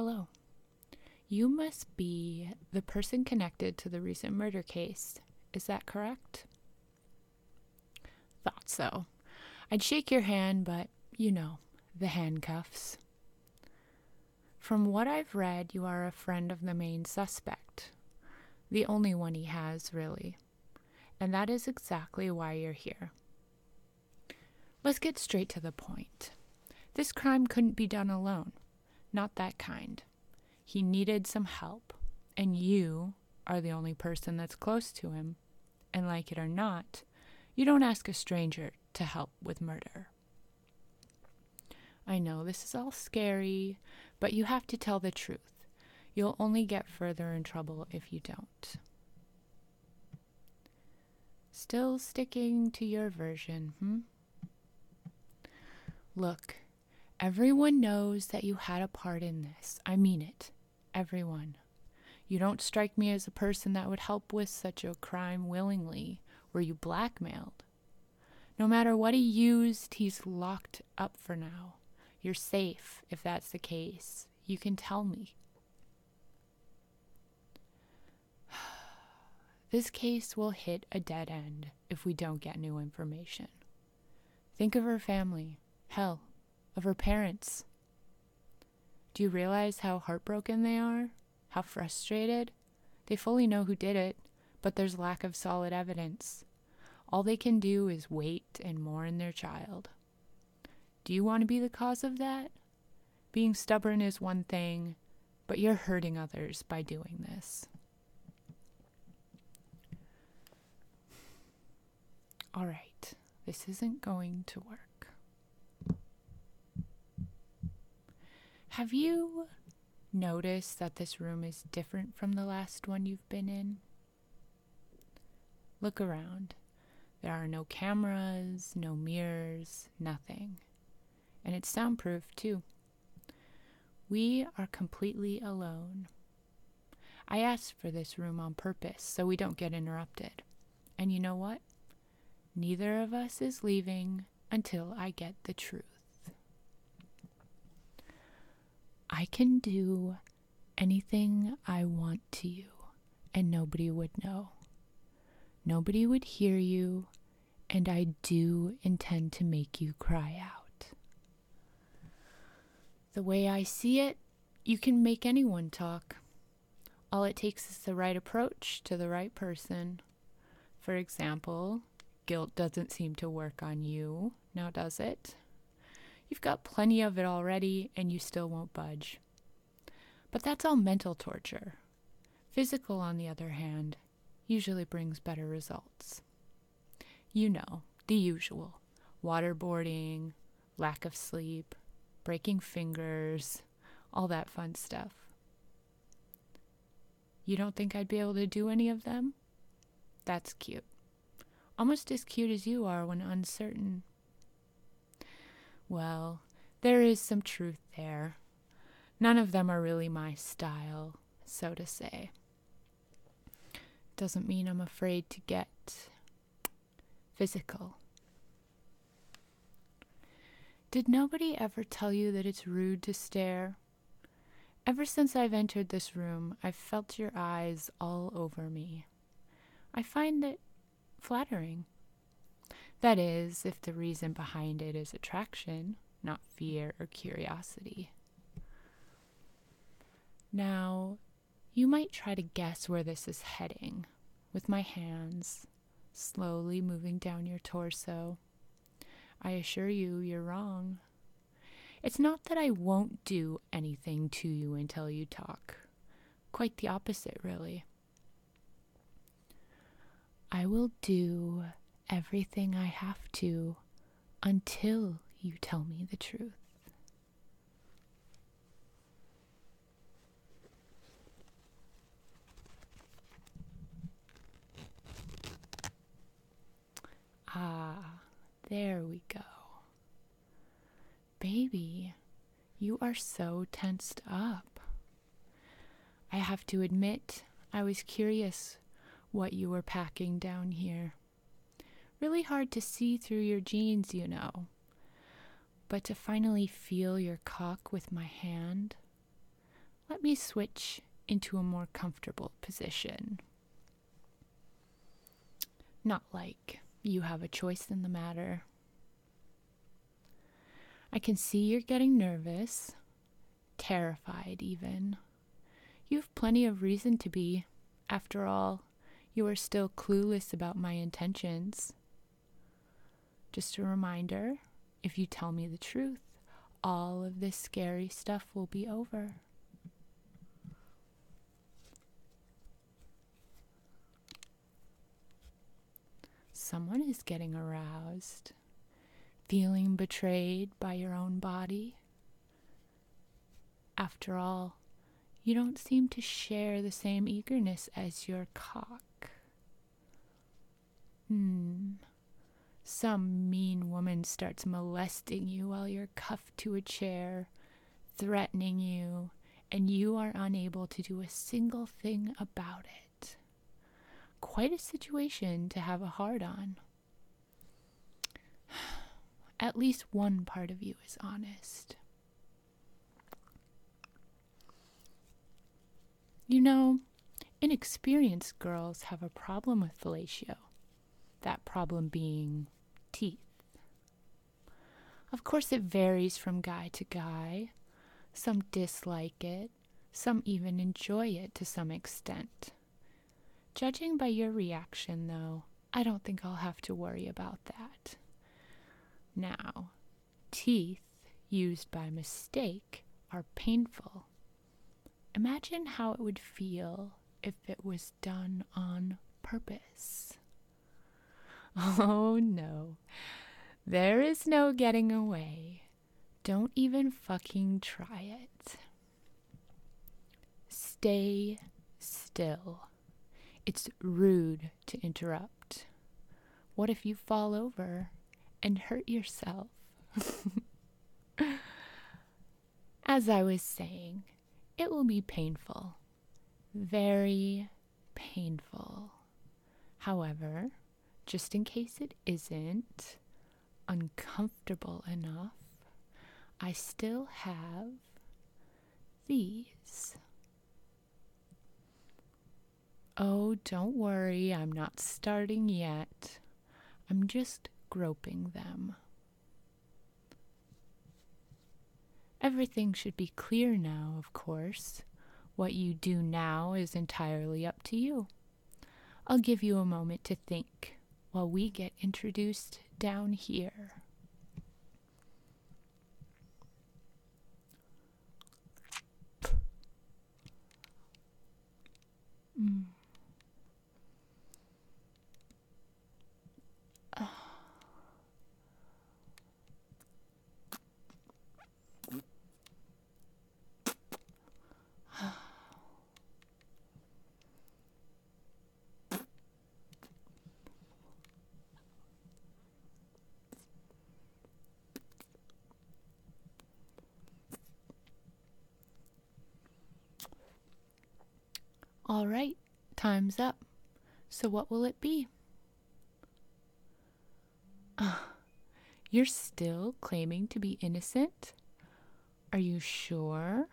Hello. You must be the person connected to the recent murder case. Is that correct? Thought so. I'd shake your hand, but the handcuffs. From what I've read, you are a friend of the main suspect. The only one he has, really. And that is exactly why you're here. Let's get straight to the point. This crime couldn't be done alone. Not that kind. He needed some help, and you are the only person that's close to him. And like it or not, you don't ask a stranger to help with murder. I know this is all scary, but you have to tell the truth. You'll only get further in trouble if you don't. Still sticking to your version, Look, everyone knows that you had a part in this. I mean it. Everyone. You don't strike me as a person that would help with such a crime willingly. Were you blackmailed? No matter what he used, he's locked up for now. You're safe, if that's the case. You can tell me. This case will hit a dead end if we don't get new information. Think of her family. Hell, of her parents. Do you realize how heartbroken they are? How frustrated? They fully know who did it, but there's lack of solid evidence. All they can do is wait and mourn their child. Do you want to be the cause of that? Being stubborn is one thing, but you're hurting others by doing this. All right, this isn't going to work. Have you noticed that this room is different from the last one you've been in? Look around. There are no cameras, no mirrors, nothing. And it's soundproof too. We are completely alone. I asked for this room on purpose so we don't get interrupted. And you know what? Neither of us is leaving until I get the truth. I can do anything I want to you, and nobody would know. Nobody would hear you, and I do intend to make you cry out. The way I see it, you can make anyone talk. All it takes is the right approach to the right person. For example, guilt doesn't seem to work on you, now does it? You've got plenty of it already, and you still won't budge. But that's all mental torture. Physical, on the other hand, usually brings better results. You know, the usual. Waterboarding, lack of sleep, breaking fingers, all that fun stuff. You don't think I'd be able to do any of them? That's cute. Almost as cute as you are when uncertain. Well, there is some truth there. None of them are really my style, so to say. Doesn't mean I'm afraid to get physical. Did nobody ever tell you that it's rude to stare? Ever since I've entered this room, I've felt your eyes all over me. I find it flattering. That is, if the reason behind it is attraction, not fear or curiosity. Now, you might try to guess where this is heading, with my hands slowly moving down your torso. I assure you, you're wrong. It's not that I won't do anything to you until you talk. Quite the opposite, really. I will do everything I have to until you tell me the truth. Ah, there we go. Baby, you are so tensed up. I have to admit, I was curious what you were packing down here. Really hard to see through your jeans, you know. But to finally feel your cock with my hand, Let me switch into a more comfortable position. Not like you have a choice in the matter. I can see you're getting nervous, terrified even. You have plenty of reason to be. After all, you are still clueless about my intentions. Just a reminder, if you tell me the truth, all of this scary stuff will be over. Someone is getting aroused, feeling betrayed by your own body. After all, you don't seem to share the same eagerness as your cock. Some mean woman starts molesting you while you're cuffed to a chair, threatening you, and you are unable to do a single thing about it. Quite a situation to have a hard-on. At least one part of you is honest. You know, inexperienced girls have a problem with fellatio. That problem being teeth. Of course, it varies from guy to guy. Some dislike it, some even enjoy it to some extent. Judging by your reaction, though, I don't think I'll have to worry about that. Now, teeth used by mistake are painful. Imagine how it would feel if it was done on purpose. Oh no, there is no getting away. Don't even fucking try it. Stay still. It's rude to interrupt. What if you fall over and hurt yourself? As I was saying, it will be painful. Very painful. However, just in case it isn't uncomfortable enough, I still have these. Oh, don't worry, I'm not starting yet. I'm just groping them. Everything should be clear now, of course. What you do now is entirely up to you. I'll give you a moment to think while we get introduced down here. All right, time's up. So what will it be? You're still claiming to be innocent? Are you sure?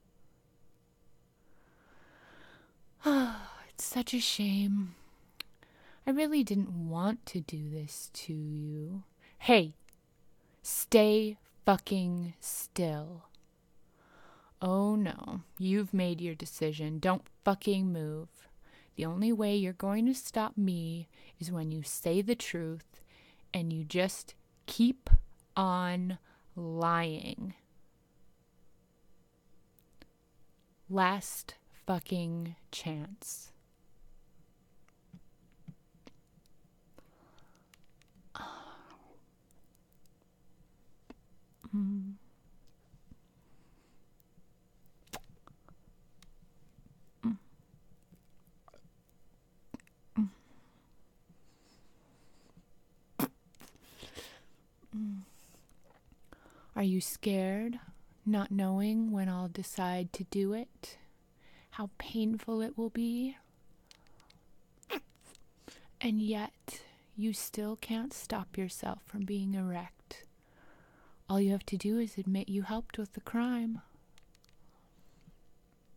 It's such a shame. I really didn't want to do this to you. Hey, stay fucking still. Oh no, you've made your decision. Don't fucking move. The only way you're going to stop me is when you say the truth and you just keep on lying. Last fucking chance. Are you scared, not knowing when I'll decide to do it? How painful it will be? And yet, you still can't stop yourself from being erect. All you have to do is admit you helped with the crime.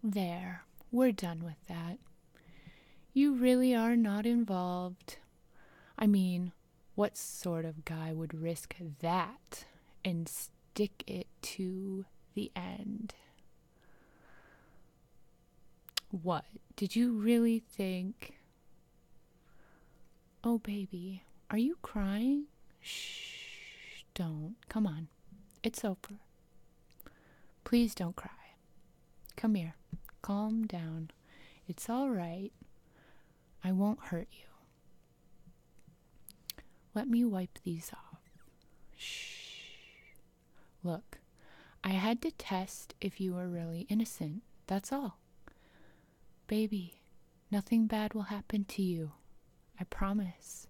There, we're done with that. You really are not involved. I mean, what sort of guy would risk that and stick it to the end? What? Did you really think? Oh, baby, are you crying? Shh, don't. Come on. It's over. Please don't cry. Come here. Calm down. It's all right. I won't hurt you. Let me wipe these off. Shh. Look, I had to test if you were really innocent. That's all. Baby, nothing bad will happen to you. I promise.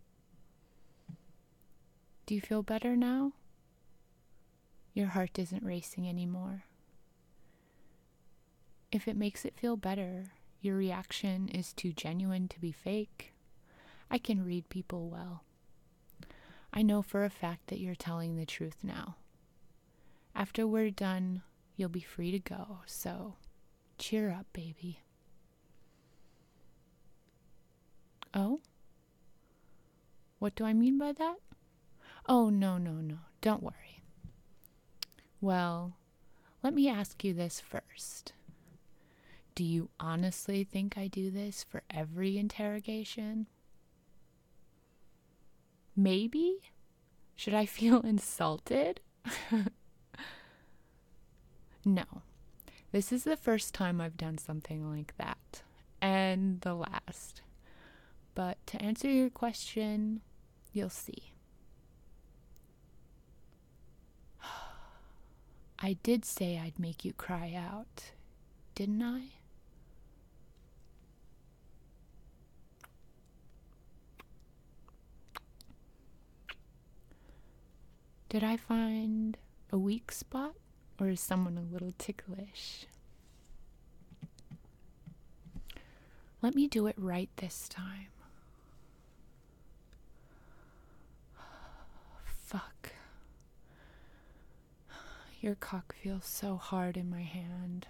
Do you feel better now? Your heart isn't racing anymore. If it makes it feel better, your reaction is too genuine to be fake. I can read people well. I know for a fact that you're telling the truth now. After we're done, you'll be free to go, so cheer up, baby. Oh? What do I mean by that? Oh, no. Don't worry. Well, let me ask you this first. Do you honestly think I do this for every interrogation? Maybe? Should I feel insulted? No. This is the first time I've done something like that. And the last. But to answer your question, you'll see. I did say I'd make you cry out, didn't I? Did I find a weak spot, or is someone a little ticklish? Let me do it right this time. Fuck. Your cock feels so hard in my hand.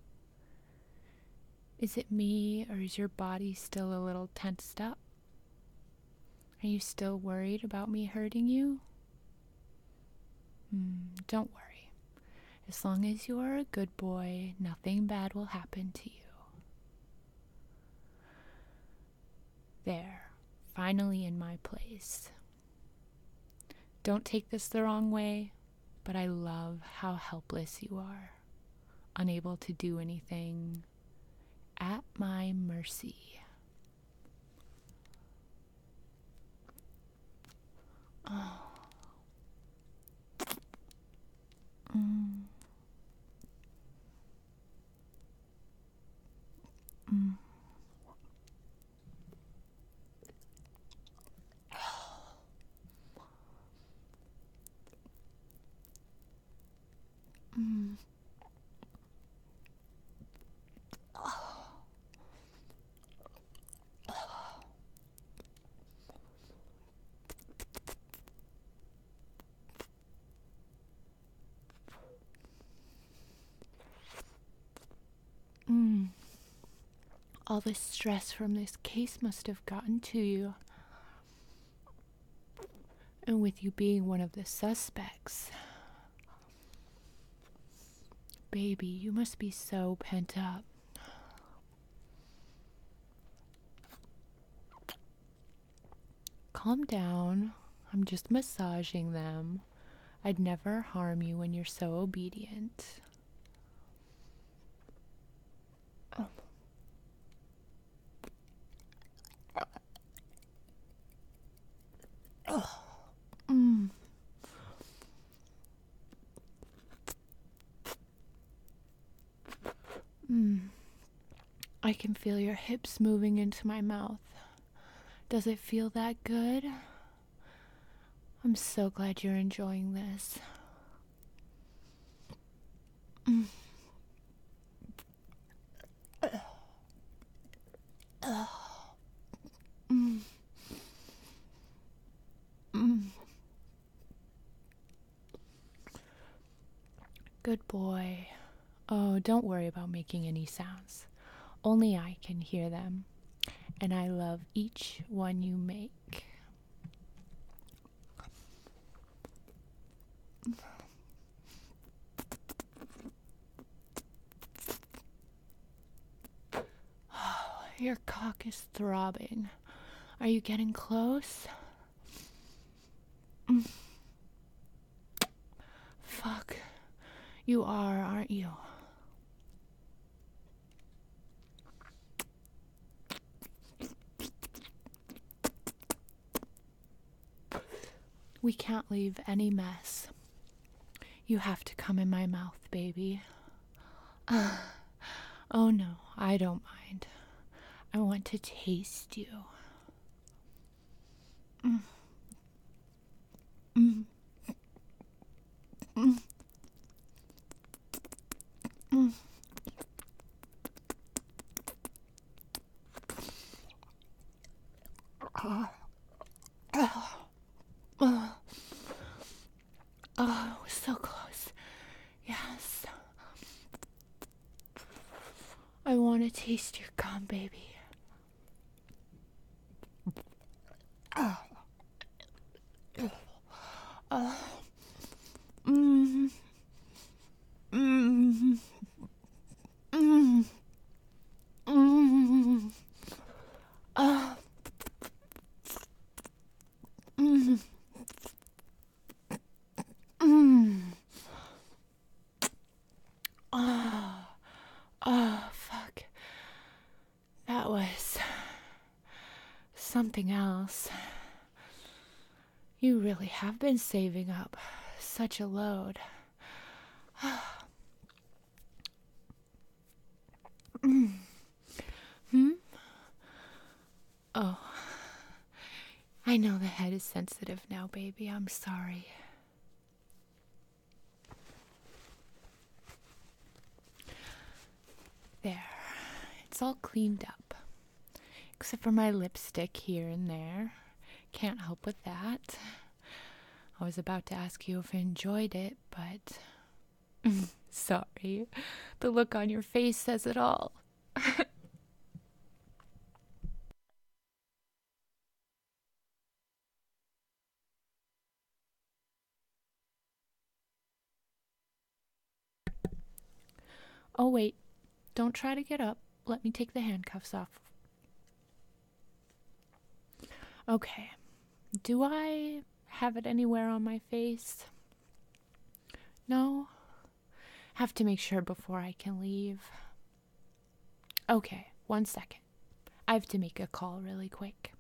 Is it me, or is your body still a little tensed up? Are you still worried about me hurting you? Don't worry. As long as you are a good boy, nothing bad will happen to you. There, finally in my place. Don't take this the wrong way, but I love how helpless you are, unable to do anything, at my mercy. Oh. Mm. Mm. Mm. Mm. All the stress from this case must have gotten to you. And with you being one of the suspects, baby, you must be so pent up. Calm down. I'm just massaging them. I'd never harm you when you're so obedient. Mm. I can feel your hips moving into my mouth. Does it feel that good? I'm so glad you're enjoying this. Mm. Mm. Mm. Good boy. Oh, don't worry about making any sounds. Only I can hear them, and I love each one you make. Oh, your cock is throbbing. Are you getting close? Fuck. You are, aren't you? We can't leave any mess. You have to come in my mouth, baby. Oh no, I don't mind. I want to taste you. Mm. Mm. Mm. Mm. Oh, it was so close. Yes. I want to taste your cum, baby. Oh. Mm. Mm. Mm. Mm. Oh. Mm. Mm. Oh. Oh, fuck. That was something else. You really have been saving up such a load. Hmm? Oh, I know the head is sensitive now, baby. I'm sorry. There. It's all cleaned up. Except for my lipstick here and there. Can't help with that. I was about to ask you if you enjoyed it, but... Sorry. The look on your face says it all. Oh, wait. Don't try to get up. Let me take the handcuffs off. Okay. Do I have it anywhere on my face? No? Have to make sure before I can leave. Okay, 1 second. I have to make a call really quick.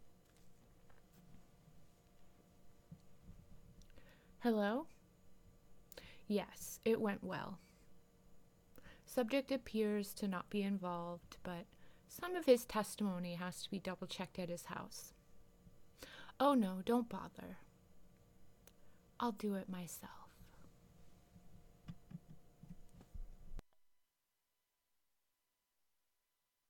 Hello? Yes, it went well. Subject appears to not be involved, but some of his testimony has to be double-checked at his house. Oh no, don't bother. I'll do it myself.